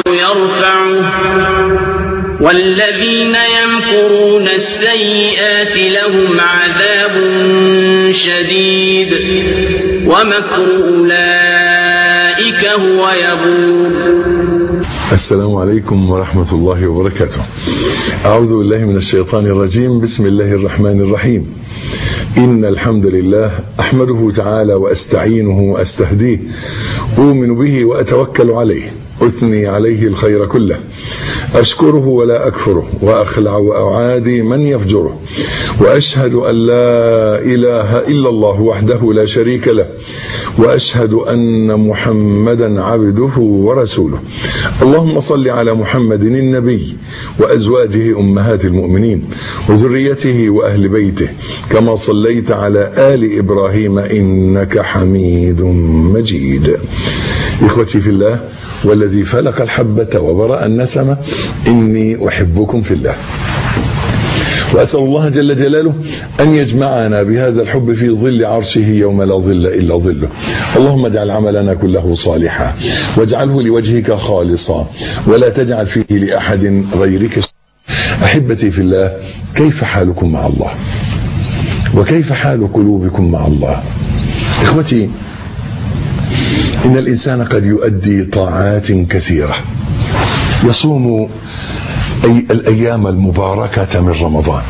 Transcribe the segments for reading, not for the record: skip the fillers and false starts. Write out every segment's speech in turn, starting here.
يرفعه والذين يمكرون السيئات لهم عذاب شديد ومكر أولئك هو يبور. السلام عليكم ورحمة الله وبركاته. أعوذ بالله من الشيطان الرجيم. بسم الله الرحمن الرحيم. إن الحمد لله أحمده تعالى وأستعينه وأستهديه، أؤمن به وأتوكل عليه، أثني عليه الخير كله، أشكره ولا أكفره، وأخلع وأعادي من يفجره، وأشهد أن لا إله إلا الله وحده لا شريك له، وأشهد أن محمدا عبده ورسوله. اللهم صل على محمد النبي وأزواجه أمهات المؤمنين وذريته وأهل بيته كما صليت على آل إبراهيم إنك حميد مجيد. إخوتي في الله والذي فلق الحبة وبرأ النسمة، إني أحبكم في الله، وأسأل الله جل جلاله أن يجمعنا بهذا الحب في ظل عرشه يوم لا ظل إلا ظله. اللهم اجعل عملنا كله صالحا واجعله لوجهك خالصا ولا تجعل فيه لأحد غيرك. أحبتي في الله، كيف حالكم مع الله؟ وكيف حال قلوبكم مع الله؟ إخوتي، إن الإنسان قد يؤدي طاعات كثيرة، يصوم الأيام المباركة من رمضان،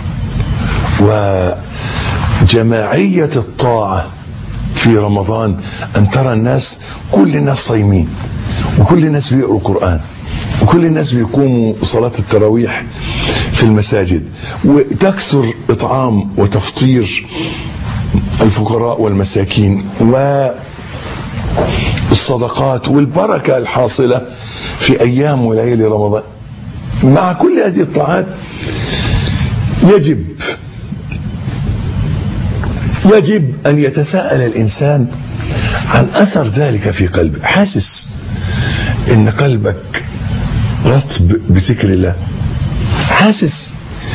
وجماعية الطاعة في رمضان أن ترى الناس، كل الناس صايمين، وكل الناس بيقروا قرآن، وكل الناس بيقوموا صلاة التراويح في المساجد، وتكثر إطعام وتفطير الفقراء والمساكين والصدقات والبركة الحاصلة في أيام وليالي رمضان. مع كل هذه الطاعات يجب أن يتساءل الإنسان عن أثر ذلك في قلبه. حاسس إن قلبك رطب بذكر الله، حاسس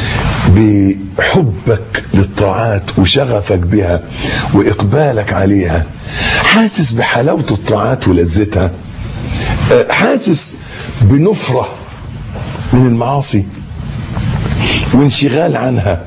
بحبك للطاعات وشغفك بها وإقبالك عليها، حاسس بحلاوة الطاعات ولذتها، حاسس بنفرة من المعاصي وانشغال عنها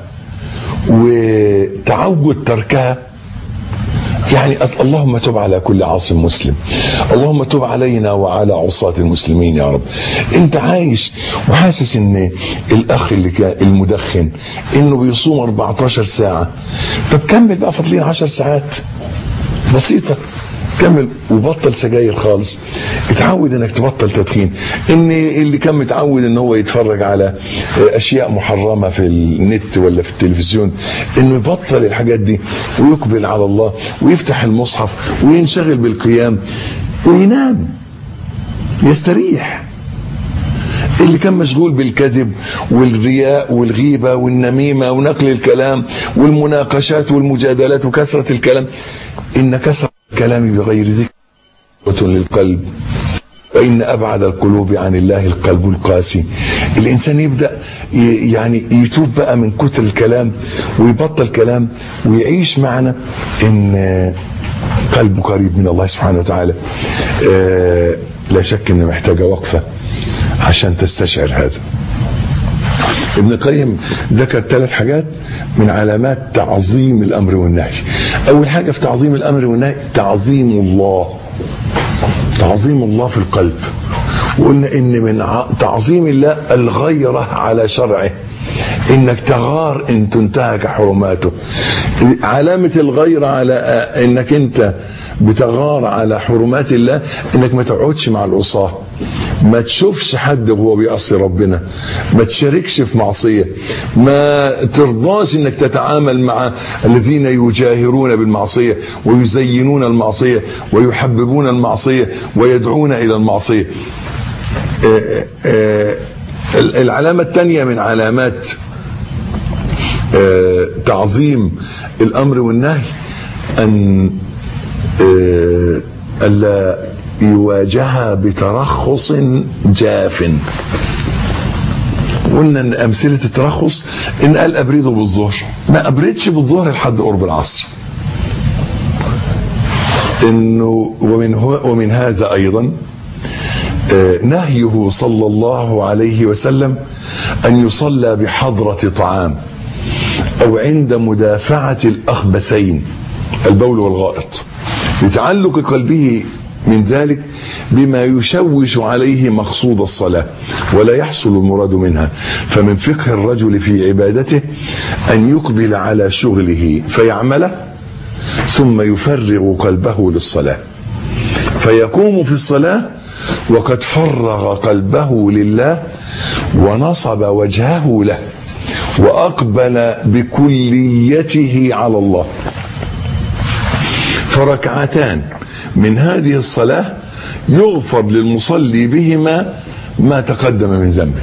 وتعود تركها. يعني اللهم تب على كل عاص مسلم، اللهم تب علينا وعلى عصاة المسلمين يا رب. انت عايش وحاسس ان الاخ اللي كان المدخن انه بيصوم 14 ساعة، طب كمل بقى، فاضلين 10 ساعات بسيطة، كمل وبطل سجاير خالص، اتعود انك تبطل تدخين. ان اللي كان متعود ان هو يتفرج على اشياء محرمة في النت ولا في التلفزيون، انه يبطل الحاجات دي ويقبل على الله ويفتح المصحف وينشغل بالقيام وينام يستريح. اللي كان مشغول بالكذب والرياء والغيبة والنميمة ونقل الكلام والمناقشات والمجادلات وكثرة الكلام، إن كثرة الكلام بغير ذكر للقلب، وإن أبعد القلوب عن الله القلب القاسي. الإنسان يبدأ يعني يتوب بقى من كتر الكلام ويبطل كلام ويعيش معنا إن قلبه قريب من الله سبحانه وتعالى. لا شك إن محتاجة وقفة عشان تستشعر هذا. ابن القيم ذكر 3 حاجات من علامات تعظيم الأمر والنهي. أول حاجة في تعظيم الأمر والنهي تعظيم الله، تعظيم الله في القلب. وقلنا إن من تعظيم الله الغيرة على شرعه، إنك تغار إن تنتهك حرماته. علامة الغيرة على إنك أنت بتغار على حرمات الله إنك ما تقعدش مع العصاة، ما تشوفش حد وهو بيعصي ربنا، ما تشاركش في معصية، ما ترضاش إنك تتعامل مع الذين يجاهرون بالمعصية ويزينون المعصية ويحببون المعصية ويدعون إلى المعصية. العلامة الثانية من علامات تعظيم الأمر والنهي أن ألا يواجهها بترخص جاف. قلنا ان امثلة الترخص ان قال ابرده بالظهر، ما ابردش بالظهر لحد قرب العصر. انه ومن هذا ايضا نهيه صلى الله عليه وسلم أن يصلى بحضرة طعام أو عند مدافعة الأخبثين البول والغائط، لتعلق قلبه من ذلك بما يشوش عليه مقصود الصلاة ولا يحصل المراد منها. فمن فقه الرجل في عبادته أن يقبل على شغله فيعمله ثم يفرغ قلبه للصلاة، فيقوم في الصلاة وقد فرغ قلبه لله ونصب وجهه له وأقبل بكليته على الله. فركعتان من هذه الصلاة يغفر للمصلي بهما ما تقدم من ذنبه.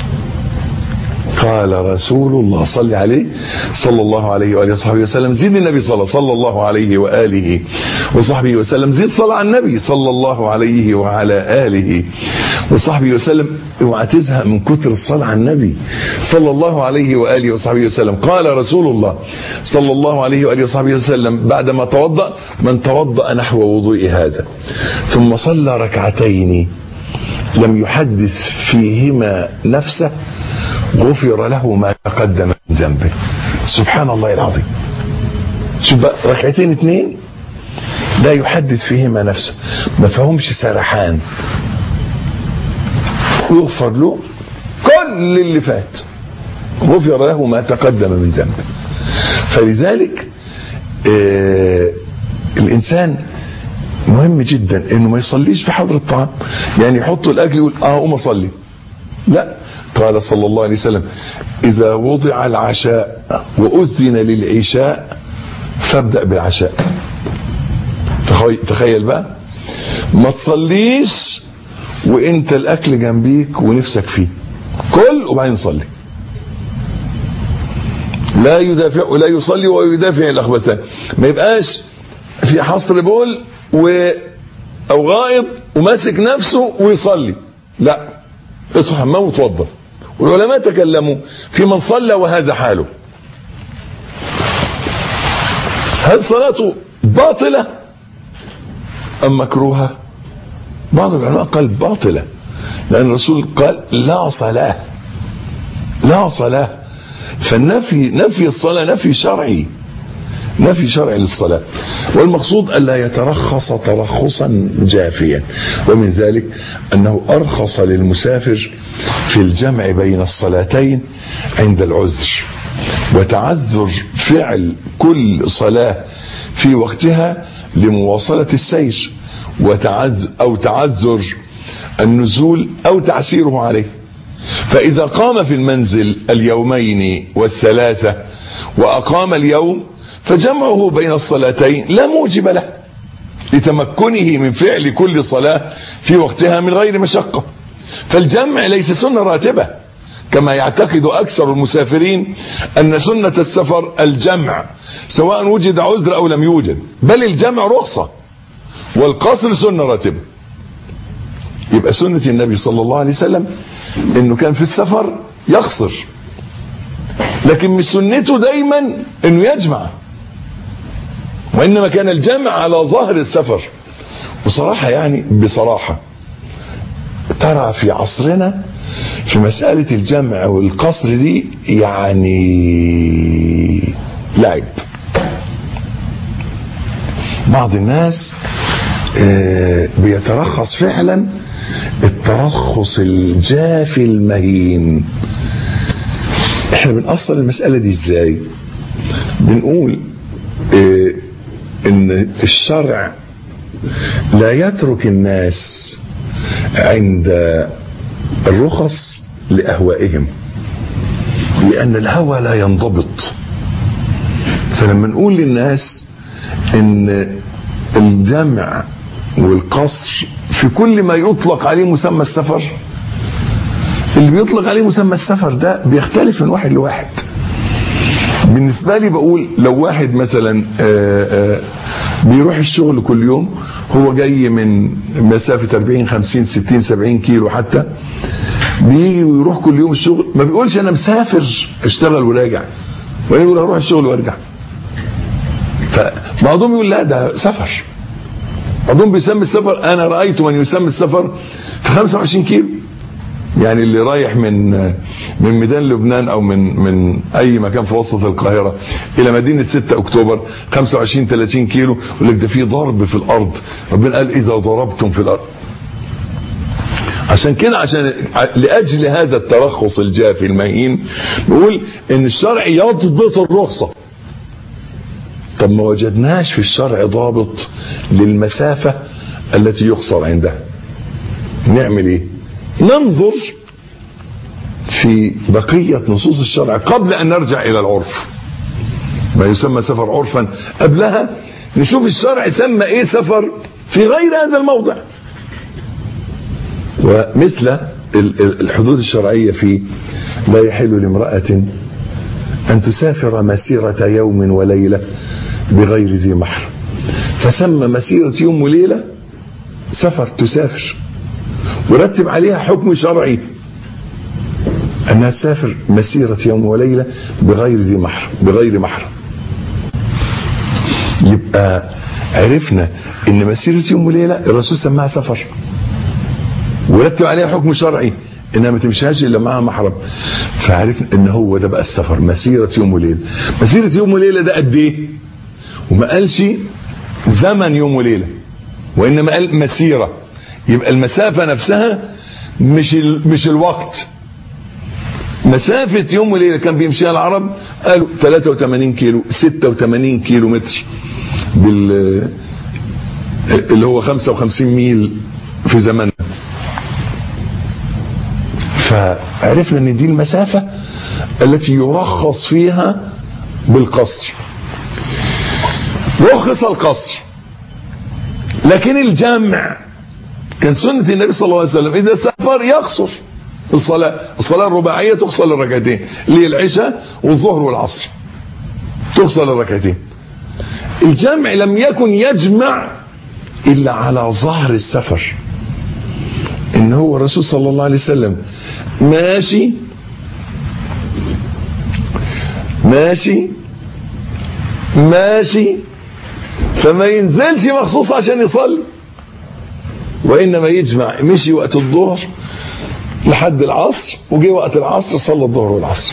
قال رسول الله صلى عليه صلى الله عليه وآله وصحبه وسلم، زيد النبي صلى الله عليه وآله وصحبه وسلم، زيد صلى على النبي صلى الله عليه وعلى آله وصحبه وسلم. اوعى تزهق من كتر الصلاة على النبي صلى الله عليه وآله وصحبه وسلم. قال رسول الله صلى الله عليه وآله وصحبه وسلم بعدما توضأ: من توضأ نحو وضوء هذا ثم صلى ركعتين لم يحدث فيهما نفسه غفر له ما تقدم من ذنبه. سبحان الله العظيم. شوف بقى، ركعتين اتنين لا يحدث فيهما نفسه، ما فهمش سرحان، يغفر له كل اللي فات، غفر له ما تقدم من ذنبه. فلذلك الإنسان مهم جدا انه ما يصليش في حضرة الطعام، يعني يحط الاكل يقول اقوم اصلي، لا. قال صلى الله عليه وسلم: اذا وضع العشاء واذن للعشاء فابدأ بالعشاء. تخيل بقى، ما تصليش وانت الاكل جنبيك ونفسك فيه، كل وبعدين صلي. لا يصلي ويدافع الاخبثان، ما يبقاش في حصر بول او غائب وماسك نفسه ويصلي، لا، ادخل حمام وتوضى. والعلماء تكلموا في من صلى وهذا حاله، هل صلاته باطلة ام مكروهة؟ بعض العلماء قال باطلة، لان الرسول قال لا صلاة. فالنفي الصلاة نفي شرعي للصلاة، والمقصود ألا يترخص ترخصا جافيا. ومن ذلك أنه أرخص للمسافر في الجمع بين الصلاتين عند العذر، وتعذر فعل كل صلاة في وقتها لمواصلة السير، أو تعذر النزول أو تعسيره عليه. فإذا قام في المنزل اليومين والثلاثة وأقام اليوم فجمعه بين الصلاتين لا موجب له، لتمكنه من فعل كل صلاة في وقتها من غير مشقة. فالجمع ليس سنة راتبة كما يعتقد أكثر المسافرين أن سنة السفر الجمع سواء وجد عذر أو لم يوجد، بل الجمع رخصة والقصر سنة راتبة. يبقى سنة النبي صلى الله عليه وسلم انه كان في السفر يقصر، لكن مش سنته دايما انه يجمع، وانما كان الجمع على ظهر السفر. وصراحة يعني بصراحة ترى في عصرنا في مسألة الجمع والقصر دي يعني لعب. بعض الناس بيترخص فعلا الترخص الجافي المهين. احنا بنأصل المسألة دي ازاي؟ بنقول ان الشرع لا يترك الناس عند الرخص لأهوائهم، لأن الهوى لا ينضبط. فلما نقول للناس ان الجمع والقصر في كل ما يطلق عليه مسمى السفر، اللي بيطلق عليه مسمى السفر ده بيختلف من واحد لواحد. بالنسبة لي بقول لو واحد مثلا بيروح الشغل كل يوم، هو جاي من مسافة 40 50 60 70 كيلو حتى، بيجي ويروح كل يوم الشغل، ما بيقولش انا مسافر اشتغل وراجع، ويقول اروح الشغل وارجع. فبعضهم يقول لا ده سفر، بعضهم بيسمي السفر، انا رأيت من يسمي السفر في 25 كيلو. يعني اللي رايح من ميدان لبنان او من اي مكان في وسط القاهرة الى مدينة 6 اكتوبر 25-30 كيلو، يقول لك ده في ضرب في الارض. ربنا قال اذا ضربتم في الارض. عشان كده، لاجل هذا الترخص الجافي المهين نقول ان الشرع يضبط الرخصة. طب ما وجدناش في الشرع ضابط للمسافة التي يقصر عندها، نعمل ايه؟ ننظر في بقية نصوص الشرع قبل ان نرجع الى العرف، ما يسمى سفر عرفا. قبلها نشوف الشرع سمى ايه سفر في غير هذا الموضع. ومثل الحدود الشرعية في لا يحل لامرأة ان تسافر مسيرة يوم وليلة بغير ذي محرم، فسمى مسيرة يوم وليلة سفر تسافر، ورتب عليها حكم شرعي انها تسافر مسيرة يوم وليلة بغير ذي محرم، بغير محرم. يبقى عرفنا ان مسيرة يوم وليلة الرسول سماها سفر، ورتب عليها حكم شرعي انها ما تمشيهاش الا معها محرم. فعرفنا ان هو ده بقى السفر، مسيرة يوم وليلة. مسيرة يوم وليلة ده قد ايه؟ وما قالش زمن يوم وليلة، وانما قال مسيرة. يبقى المسافة نفسها مش الوقت. مسافة يوم وليلة كان بيمشيها العرب قالوا 83 كيلو 86 كيلو متر اللي هو 55 ميل في زماننا. فعرفنا ان دي المسافة التي يرخص فيها بالقصر. رخص القصر، لكن الجمع كان سنة النبي صلى الله عليه وسلم إذا سافر يقصر الصلاة الرباعية تقصر للركعتين، اللي هي العشاء والظهر والعصر تقصر للركعتين. الجمع لم يكن يجمع إلا على ظهر السفر، إن هو الرسول صلى الله عليه وسلم ماشي فما ينزلش مخصوص عشان يصلي، وإنما يجمع. مشي وقت الظهر لحد العصر، وجي وقت العصر صلى الظهر والعصر.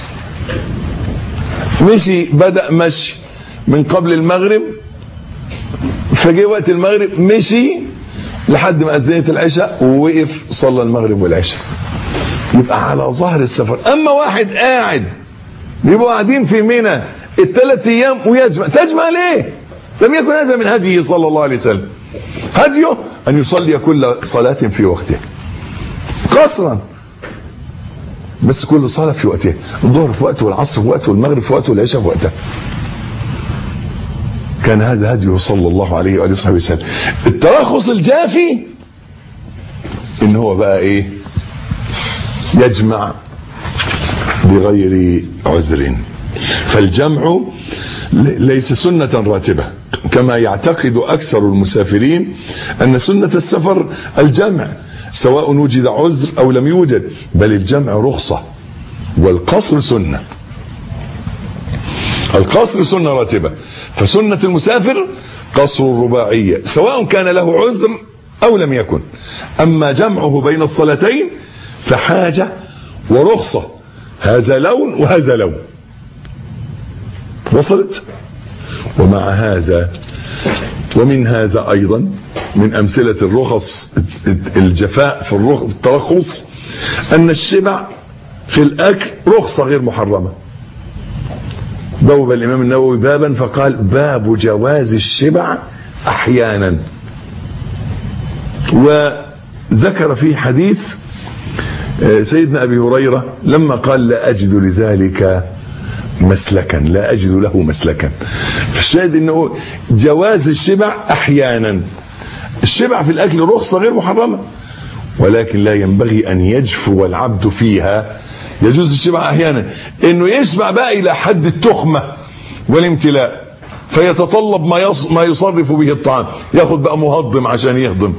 مشي بدأ مشي من قبل المغرب، فجي وقت المغرب مشي لحد ما أذنت العشاء ووقف صلى المغرب والعشاء. يبقى على ظهر السفر. أما واحد قاعد، بيبقوا قاعدين في منى ال3 أيام ويجمع. تجمع ليه؟ لم يكن هذا من هديه صلى الله عليه وسلم. هديه أن يصلي كل صلاة في وقتها قصرا، بس كل صلاة في وقتها، الظهر في وقته والعصر في وقته والمغرب في وقته والعشاء في وقتها. كان هذا هديه صلى الله عليه وآله وصحبه وسلم. الترخص الجافي ان هو بقى ايه؟ يجمع بغير عذر. فالجمع ليس سنة راتبة كما يعتقد أكثر المسافرين أن سنة السفر الجمع سواء وجد عذر أو لم يوجد، بل الجمع رخصة والقصر سنة. القصر سنة راتبة، فسنة المسافر قصر الرباعية سواء كان له عذر أو لم يكن. أما جمعه بين الصلاتين فحاجة ورخصة، هذا لون وهذا لون. وصلت؟ ومع هذا ومن هذا أيضا من أمثلة الرخص الجفاء في الترخص أن الشبع في الأكل رخصة غير محرمة. بوب الإمام النووي بابا فقال باب جواز الشبع أحيانا، وذكر فيه حديث سيدنا أبي هريرة لما قال لا أجد لذلك مسلكا، لا أجد له مسلكا. فالشاهد أنه جواز الشبع أحيانا. الشبع في الأكل رخصة غير محرمة، ولكن لا ينبغي أن يجفو العبد فيها. يجوز الشبع أحيانا أنه يشبع بقى إلى حد التخمة والامتلاء، فيتطلب ما يصرف به الطعام، ياخد بقى مهضم عشان يهضم،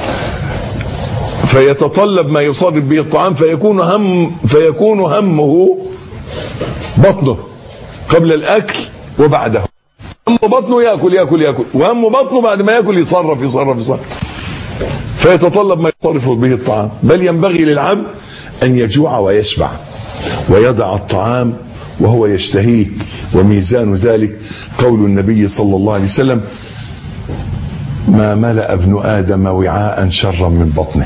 فيتطلب ما يصرف به الطعام، فيكون همه بطنه قبل الأكل وبعده. هم بطنه يأكل، وهم بطنه بعد ما يأكل يصرف. فيتطلب ما يصرف به الطعام، بل ينبغي للعبد أن يجوع ويشبع ويضع الطعام وهو يشتهيه. وميزان ذلك قول النبي صلى الله عليه وسلم: ما ملأ ابن آدم وعاء شرا من بطنه.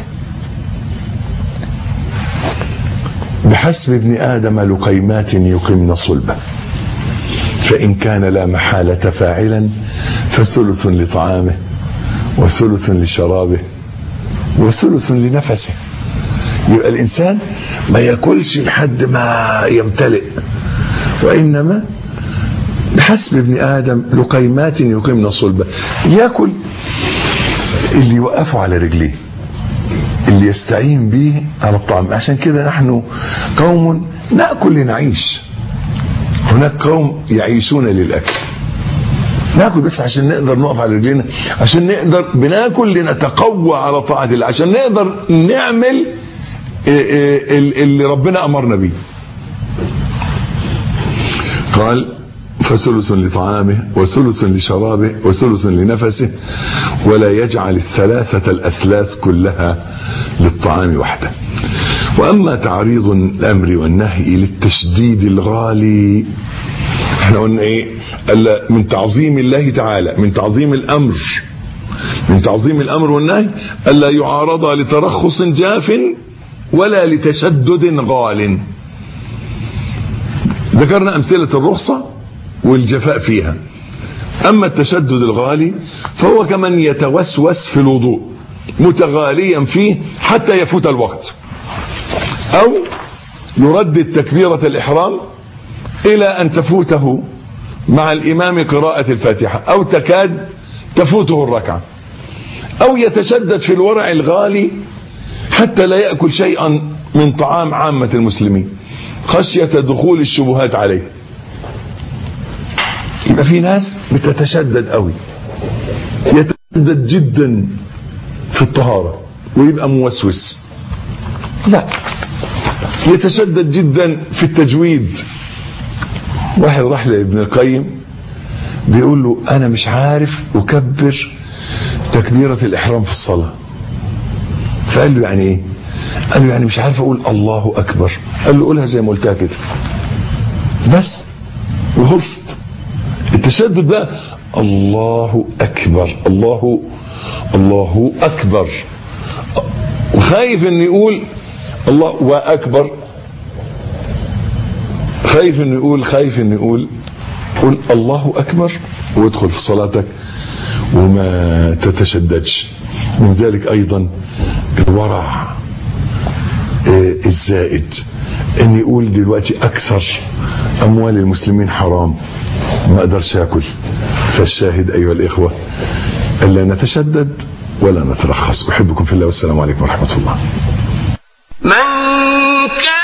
بحسب ابن آدم لقيمات يقمن صلبه، فإن كان لا محالة فاعلا فثلث لطعامه وثلث لشرابه وثلث لنفسه. يبقى الإنسان ما يأكلش لحد ما يمتلئ، وإنما بحسب ابن آدم لقيمات يقمن صلبه، يأكل اللي يوقفه على رجليه، اللي يستعين به على الطعام. عشان كده نحن قوم نأكل لنعيش، هناك قوم يعيشون للأكل. ناكل بس عشان نقدر نقف على رجلينا، عشان نقدر بناكل لنتقوى على طاعة الله، عشان نقدر نعمل اللي ربنا أمرنا به. قال: فثلث لطعامه وثلث لشرابه وثلث لنفسه، ولا يجعل الثلاثة الأثلاث كلها للطعام وحده. وأما تعريض الأمر والنهي للتشديد الغالي، احنا قلنا ايه؟ من تعظيم الله تعالى، من تعظيم الأمر والنهي ألا يعارض لترخص جاف ولا لتشدد غال. ذكرنا أمثلة الرخصة والجفاء فيها. أما التشدد الغالي فهو كمن يتوسوس في الوضوء متغاليا فيه حتى يفوت الوقت، أو يردد تكبيرة الإحرام إلى أن تفوته مع الإمام قراءة الفاتحة، أو تكاد تفوته الركعة، أو يتشدد في الورع الغالي حتى لا يأكل شيئا من طعام عامة المسلمين خشية دخول الشبهات عليه. يبقى في ناس بتتشدد قوي، يتشدد جدا في الطهارة ويبقى موسوس، لا، يتشدد جدا في التجويد. واحد راح لابن القيم بيقول له: أنا مش عارف أكبر تكبيرة الإحرام في الصلاة. فقال له: يعني إيه؟ قال له: يعني مش عارف أقول الله أكبر. قال له: قولها زي ما قلتها كده بس وخلصت. التشدد بقى الله أكبر، الله أكبر، وخايف إن يقول الله وأكبر، خايف إن يقول قل الله أكبر وادخل في صلاتك وما تتشددش. من ذلك أيضا الورع الزائد، ان يقول دلوقتي اكثر اموال المسلمين حرام ما اقدرش اكل. فالشاهد ايها الاخوة الا نتشدد ولا نترخص. احبكم في الله والسلام عليكم ورحمة الله. من كان